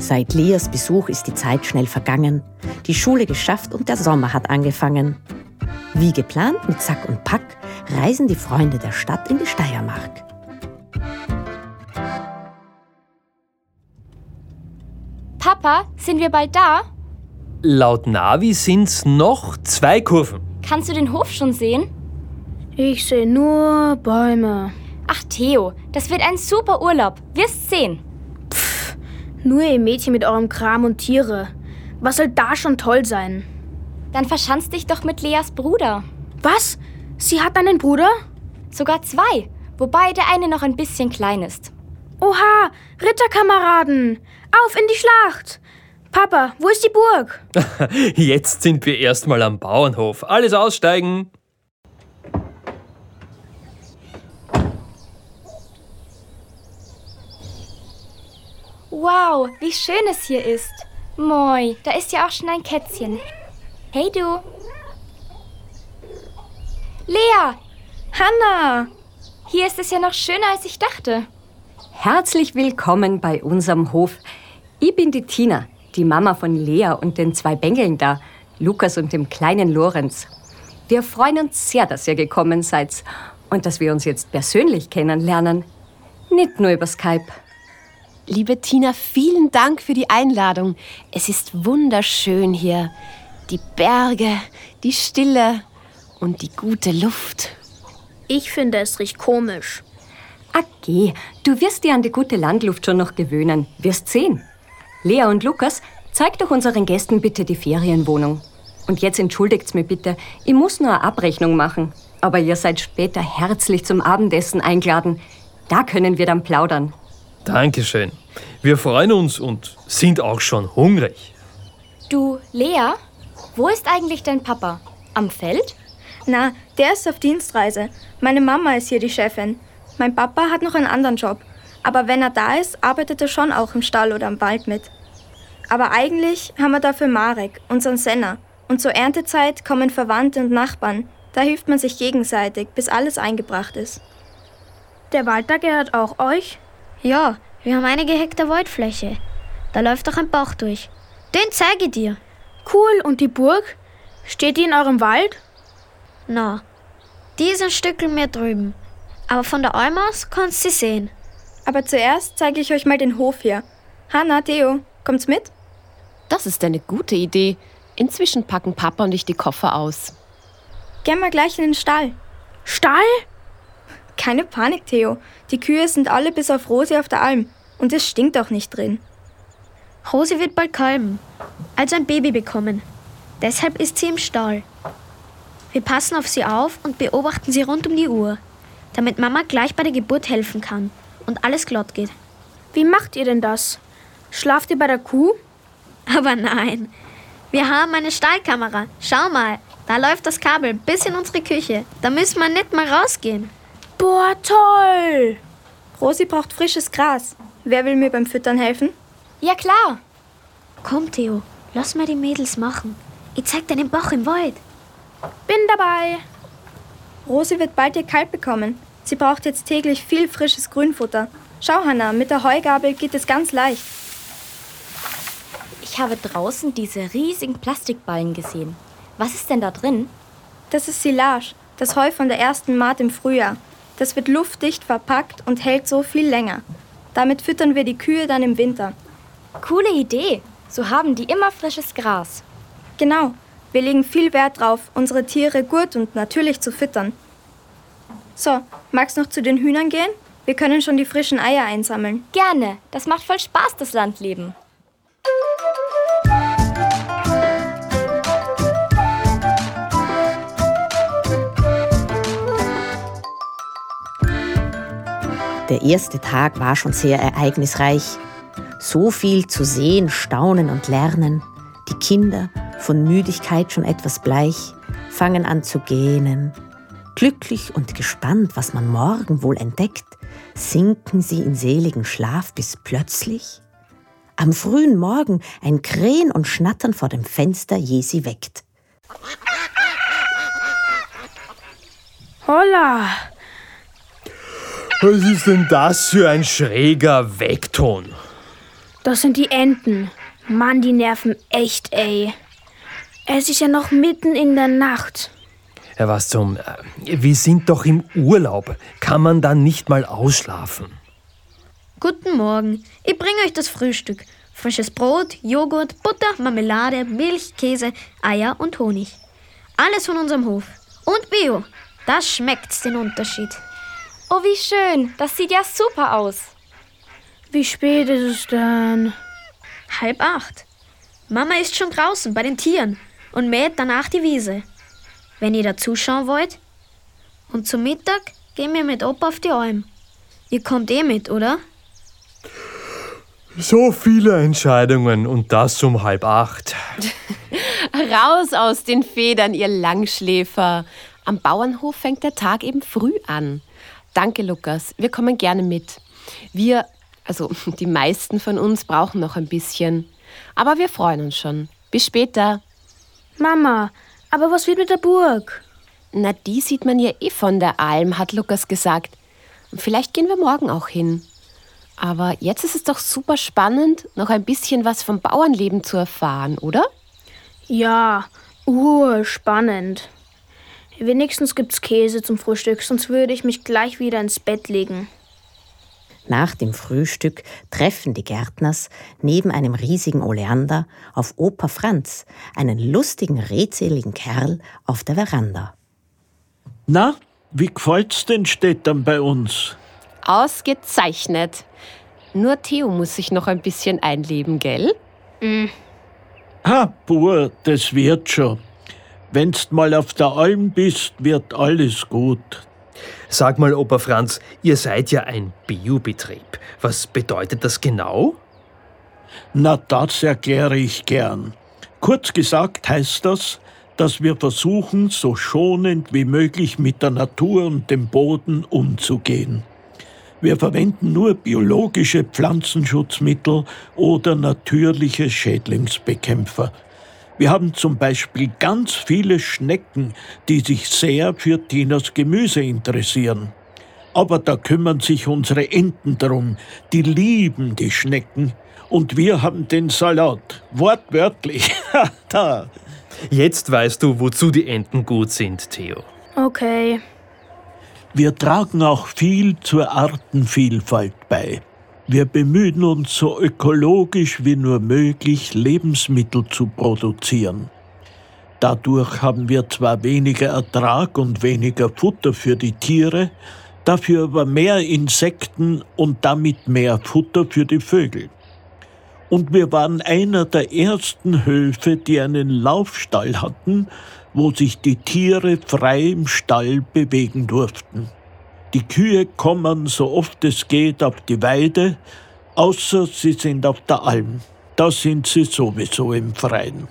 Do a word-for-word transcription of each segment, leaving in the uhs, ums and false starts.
Seit Leas Besuch ist die Zeit schnell vergangen, die Schule geschafft und der Sommer hat angefangen. Wie geplant mit Sack und Pack reisen die Freunde der Stadt in die Steiermark. Papa, sind wir bald da? Laut Navi sind's noch zwei Kurven. Kannst du den Hof schon sehen? Ich sehe nur Bäume. Ach Theo, das wird ein super Urlaub. Wirst sehen. Pff, nur ihr Mädchen mit eurem Kram und Tiere. Was soll da schon toll sein? Dann verschanzt dich doch mit Leas Bruder. Was? Sie hat einen Bruder? Sogar zwei, wobei der eine noch ein bisschen klein ist. Oha, Ritterkameraden, auf in die Schlacht! Papa, wo ist die Burg? Jetzt sind wir erstmal am Bauernhof. Alles aussteigen. Wow, wie schön es hier ist. Moi, da ist ja auch schon ein Kätzchen. Hey du. Lea! Hanna! Hier ist es ja noch schöner, als ich dachte. Herzlich willkommen bei unserem Hof. Ich bin die Tina, die Mama von Lea und den zwei Bengeln da, Lukas und dem kleinen Lorenz. Wir freuen uns sehr, dass ihr gekommen seid und dass wir uns jetzt persönlich kennenlernen. Nicht nur über Skype. Liebe Tina, vielen Dank für die Einladung. Es ist wunderschön hier. Die Berge, die Stille und die gute Luft. Ich finde, es riecht komisch. Okay, du wirst dir an die gute Landluft schon noch gewöhnen. Wirst sehen. Lea und Lukas, zeigt doch unseren Gästen bitte die Ferienwohnung. Und jetzt entschuldigt's mir bitte, ich muss nur eine Abrechnung machen. Aber ihr seid später herzlich zum Abendessen eingeladen. Da können wir dann plaudern. Dankeschön. Wir freuen uns und sind auch schon hungrig. Du, Lea, wo ist eigentlich dein Papa? Am Feld? Na, der ist auf Dienstreise. Meine Mama ist hier die Chefin. Mein Papa hat noch einen anderen Job. Aber wenn er da ist, arbeitet er schon auch im Stall oder im Wald mit. Aber eigentlich haben wir dafür Marek, unseren Senner. Und zur Erntezeit kommen Verwandte und Nachbarn. Da hilft man sich gegenseitig, bis alles eingebracht ist. Der Wald da gehört auch euch? Ja, wir haben einige Hektar Waldfläche. Da läuft auch ein Bach durch. Den zeige ich dir. Cool, und die Burg? Steht die in eurem Wald? Na, die ist ein Stückchen mehr drüben. Aber von der Alm aus kannst du sie sehen. Aber zuerst zeige ich euch mal den Hof hier. Hanna, Theo, kommt's mit? Das ist eine gute Idee. Inzwischen packen Papa und ich die Koffer aus. Gehen wir gleich in den Stall. Stall? Keine Panik, Theo. Die Kühe sind alle bis auf Rosi auf der Alm. Und es stinkt auch nicht drin. Rosi wird bald kalben, also ein Baby bekommen. Deshalb ist sie im Stall. Wir passen auf sie auf und beobachten sie rund um die Uhr, damit Mama gleich bei der Geburt helfen kann und alles glatt geht. Wie macht ihr denn das? Schlaft ihr bei der Kuh? Aber nein, wir haben eine Stallkamera. Schau mal, da läuft das Kabel bis in unsere Küche. Da müssen wir nicht mal rausgehen. Boah, toll! Rosi braucht frisches Gras. Wer will mir beim Füttern helfen? Ja, klar. Komm, Theo, lass mal die Mädels machen. Ich zeig dir den Bach im Wald. Bin dabei. Rosi wird bald ihr Kalb bekommen. Sie braucht jetzt täglich viel frisches Grünfutter. Schau, Hanna, mit der Heugabel geht es ganz leicht. Ich habe draußen diese riesigen Plastikballen gesehen. Was ist denn da drin? Das ist Silage, das Heu von der ersten Maat im Frühjahr. Das wird luftdicht verpackt und hält so viel länger. Damit füttern wir die Kühe dann im Winter. Coole Idee. So haben die immer frisches Gras. Genau. Wir legen viel Wert drauf, unsere Tiere gut und natürlich zu füttern. So, magst noch zu den Hühnern gehen? Wir können schon die frischen Eier einsammeln. Gerne. Das macht voll Spaß, das Landleben. Der erste Tag war schon sehr ereignisreich. So viel zu sehen, staunen und lernen. Die Kinder, von Müdigkeit schon etwas bleich, fangen an zu gähnen. Glücklich und gespannt, was man morgen wohl entdeckt, sinken sie in seligen Schlaf, bis plötzlich am frühen Morgen ein Krähen und Schnattern vor dem Fenster je sie weckt. Holla! Was ist denn das für ein schräger Weckton? Das sind die Enten. Mann, die nerven echt, ey. Es ist ja noch mitten in der Nacht. Ja, was zum... Wir sind doch im Urlaub. Kann man dann nicht mal ausschlafen? Guten Morgen. Ich bringe euch das Frühstück. Frisches Brot, Joghurt, Butter, Marmelade, Milch, Käse, Eier und Honig. Alles von unserem Hof. Und Bio. Das schmeckt's, den Unterschied. Oh, wie schön. Das sieht ja super aus. Wie spät ist es denn? Halb acht. Mama ist schon draußen bei den Tieren und mäht danach die Wiese. Wenn ihr da zuschauen wollt. Und zum Mittag gehen wir mit Opa auf die Alm. Ihr kommt eh mit, oder? So viele Entscheidungen und das um halb acht. Raus aus den Federn, ihr Langschläfer. Am Bauernhof fängt der Tag eben früh an. Danke, Lukas. Wir kommen gerne mit. Wir, also die meisten von uns, brauchen noch ein bisschen. Aber wir freuen uns schon. Bis später. Mama, aber was wird mit der Burg? Na, die sieht man ja eh von der Alm, hat Lukas gesagt. Vielleicht gehen wir morgen auch hin. Aber jetzt ist es doch super spannend, noch ein bisschen was vom Bauernleben zu erfahren, oder? Ja, urspannend. Wenigstens gibt's Käse zum Frühstück, sonst würde ich mich gleich wieder ins Bett legen. Nach dem Frühstück treffen die Gärtners neben einem riesigen Oleander auf Opa Franz, einen lustigen, redseligen Kerl auf der Veranda. Na, wie gefällt's den Städtern bei uns? Ausgezeichnet. Nur Theo muss sich noch ein bisschen einleben, gell? Mm. Ha, Bur, das wird schon. Wenn's mal auf der Alm bist, wird alles gut. Sag mal, Opa Franz, ihr seid ja ein Biobetrieb. Was bedeutet das genau? Na, das erkläre ich gern. Kurz gesagt heißt das, dass wir versuchen, so schonend wie möglich mit der Natur und dem Boden umzugehen. Wir verwenden nur biologische Pflanzenschutzmittel oder natürliche Schädlingsbekämpfer. Wir haben zum Beispiel ganz viele Schnecken, die sich sehr für Tinas Gemüse interessieren. Aber da kümmern sich unsere Enten drum. Die lieben die Schnecken. Und wir haben den Salat. Wortwörtlich. Da. Jetzt weißt du, wozu die Enten gut sind, Theo. Okay. Wir tragen auch viel zur Artenvielfalt bei. Wir bemühen uns, so ökologisch wie nur möglich Lebensmittel zu produzieren. Dadurch haben wir zwar weniger Ertrag und weniger Futter für die Tiere, dafür aber mehr Insekten und damit mehr Futter für die Vögel. Und wir waren einer der ersten Höfe, die einen Laufstall hatten, wo sich die Tiere frei im Stall bewegen durften. Die Kühe kommen, so oft es geht, auf die Weide, außer sie sind auf der Alm. Da sind sie sowieso im Freien.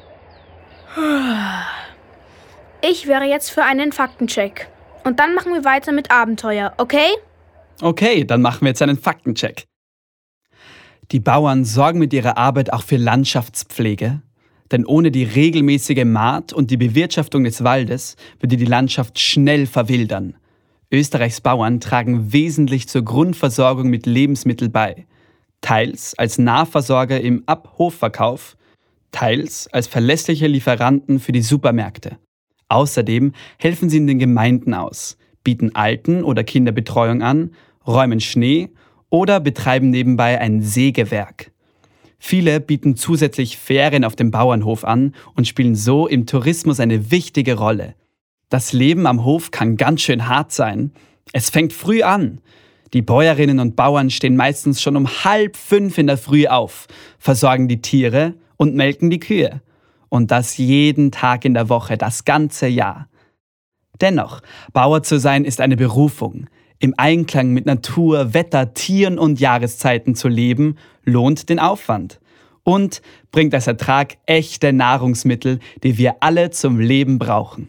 Ich wäre jetzt für einen Faktencheck. Und dann machen wir weiter mit Abenteuer, okay? Okay, dann machen wir jetzt einen Faktencheck. Die Bauern sorgen mit ihrer Arbeit auch für Landschaftspflege. Denn ohne die regelmäßige Maat und die Bewirtschaftung des Waldes würde die Landschaft schnell verwildern. Österreichs Bauern tragen wesentlich zur Grundversorgung mit Lebensmitteln bei. Teils als Nahversorger im Ab-Hof-Verkauf, teils als verlässliche Lieferanten für die Supermärkte. Außerdem helfen sie in den Gemeinden aus, bieten Alten- oder Kinderbetreuung an, räumen Schnee oder betreiben nebenbei ein Sägewerk. Viele bieten zusätzlich Ferien auf dem Bauernhof an und spielen so im Tourismus eine wichtige Rolle. Das Leben am Hof kann ganz schön hart sein. Es fängt früh an. Die Bäuerinnen und Bauern stehen meistens schon um halb fünf in der Früh auf, versorgen die Tiere und melken die Kühe. Und das jeden Tag in der Woche, das ganze Jahr. Dennoch, Bauer zu sein ist eine Berufung. Im Einklang mit Natur, Wetter, Tieren und Jahreszeiten zu leben, lohnt den Aufwand. Und bringt als Ertrag echte Nahrungsmittel, die wir alle zum Leben brauchen.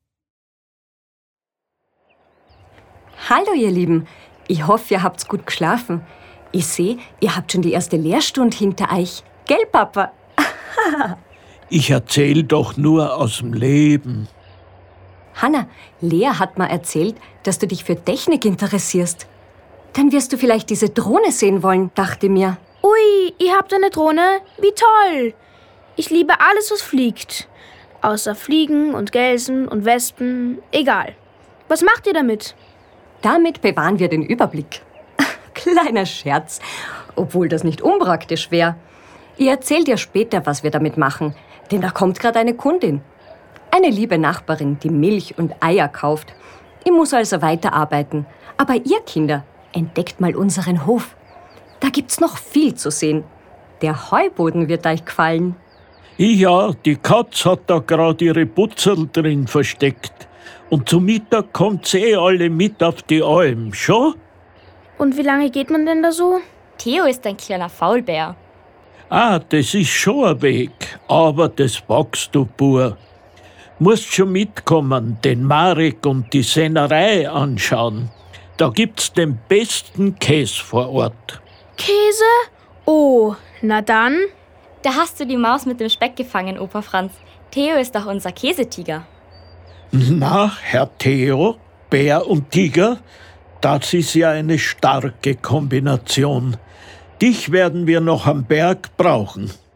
Hallo ihr Lieben, ich hoffe, ihr habt gut geschlafen. Ich sehe, ihr habt schon die erste Lehrstunde hinter euch. Gell, Papa? Ich erzähl doch nur aus dem Leben. Hanna, Lea hat mir erzählt, dass du dich für Technik interessierst. Dann wirst du vielleicht diese Drohne sehen wollen, dachte mir. Uh, Ui, ihr habt eine Drohne? Wie toll! Ich liebe alles, was fliegt. Außer Fliegen und Gelsen und Wespen, egal. Was macht ihr damit? Damit bewahren wir den Überblick. Kleiner Scherz, obwohl das nicht unpraktisch wäre. Ich erzähl dir später, was wir damit machen, denn da kommt gerade eine Kundin. Eine liebe Nachbarin, die Milch und Eier kauft. Ich muss also weiterarbeiten. Aber ihr Kinder, entdeckt mal unseren Hof. Da gibt's noch viel zu sehen. Der Heuboden wird euch gefallen. Ja, die Katz hat da gerade ihre Putzel drin versteckt. Und zum Mittag kommt's eh alle mit auf die Alm, schon? Und wie lange geht man denn da so? Theo ist ein kleiner Faulbär. Ah, das ist schon ein Weg, aber das wachst du, Bur. Musst schon mitkommen, den Marek und die Sennerei anschauen. Da gibt's den besten Käse vor Ort. Käse? Oh, na dann. Da hast du die Maus mit dem Speck gefangen, Opa Franz. Theo ist doch unser Käsetiger. Na, Herr Theo, Bär und Tiger, das ist ja eine starke Kombination. Dich werden wir noch am Berg brauchen.